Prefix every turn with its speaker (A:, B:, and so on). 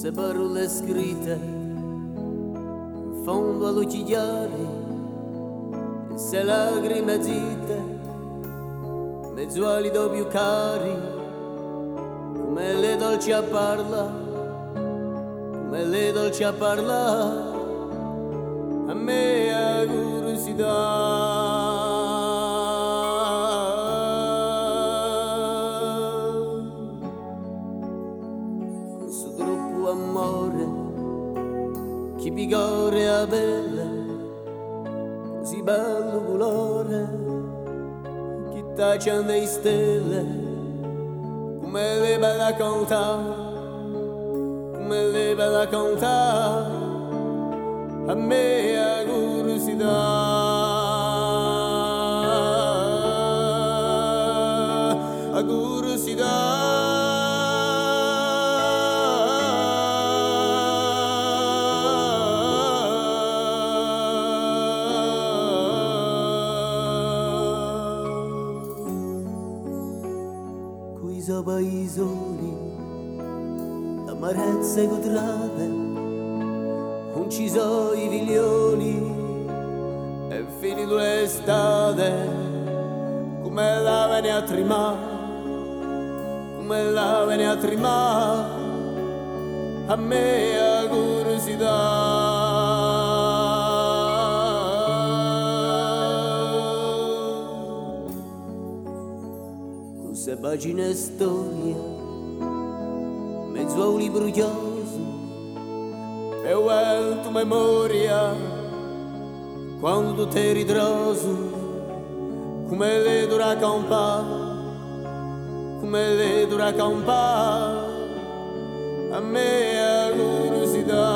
A: queste parole scritte in fondo all'occhi chiari, e se lacrime zitte, mezzo ali do più cari, come le dolci a parla, come le dolci a parla, a me a curiosità. Amore, chi pigore a pelle, così bello colore, chi tacia dei stelle, come le bella cantare, come le bella cantare, a me a curiosità, a curiosità. Sopra i soli, amarezze quadrate, non ci sono i figlioli, è finito l'estate, come la vene a trimare, come la vene a trimare, a me a curiosità. Se pagine storia, mezzo a un libro chioso, e well tu memoria, quando tu ti ritroso, come le dura campa, come le dura campa, a me a curiosità.